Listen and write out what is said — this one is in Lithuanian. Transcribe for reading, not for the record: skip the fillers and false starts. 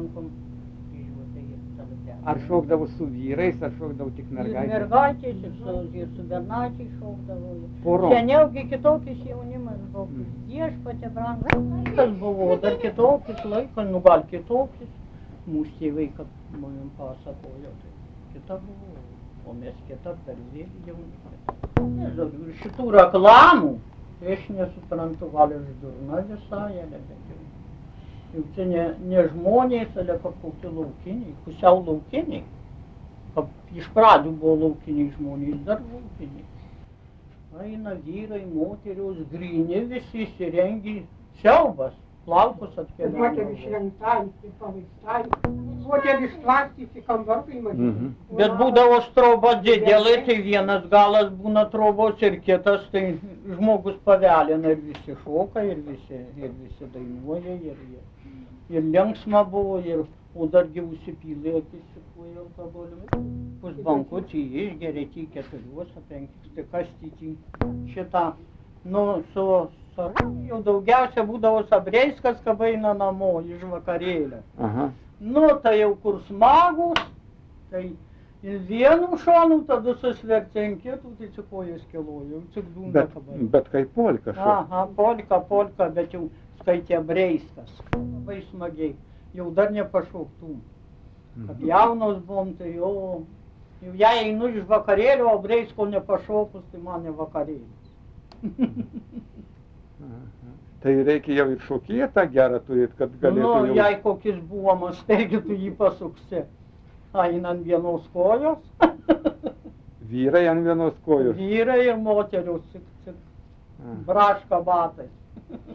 rankom kryžiuotai ir tada. Ar šokdavo su vyrais, ar šokdavo tik Ir mergaitės? mergaitės, ir su bernaičiais šokdavo. Porom. Seniaugi kitokis jaunimas buvo, viešpatė brangus. Kas buvo, dar kitokis laikas, nu gal kitokis. Mūsų tėvai, kad man pasakojo, tai kita buvo, o mes kita per vėlį jaunimas. Ir šitų reklamų, tai aš nesuprantu, gal aš durna visai, bet jau. Juk čia ne žmonės, ale kažkokie laukiniai, pusiau laukiniai. Iš pradžių buvo laukiniai žmonės, dar laukiniai. Eina vyrai, moterios, gryni visi įsirengi, siaubas, plaukus atkeliavo. Moterį išrengtai, pavaistai, moterį išplastyti kambarkai mažyti. Bet būdavo strobos didelai, tai vienas galas būna trobos ir kitas, tai žmogus pavelina ir visi šoka, ir visi dainuoja, ir linksma buvo, o dargi užsipylė akis su kuo alkoholiu. Pusbankutį išgeria tik 4-5, tai kas tik šitą, nu, jau daugiausia būdavo Sabreiskas, kad eina namo iš vakarėlio. Aha. Nu, tai jau kur smagus, tai ir vienu šonu tada susvertė ant kitų, tai čia kojas kilojo, tik dūna kabai. Bet kaip polka šok. Aha, polka, bet jau skaitė Breiskas. Labai smagiai, jau dar nepašoktų. Kad jaunos buvom, tai jau jei einu iš vakarėlio, o Breisko nepašokus, tai man ne vakarėlis. Tai reikia jau ir šokėtą gerą turėti, kad galėtų Nu, jau... jei kokis buvomas, taigi tu jį pasuksi. Eina ant vienos kojos. Vyrai ant vienos kojos. Vyrai ir moterius, braška batais.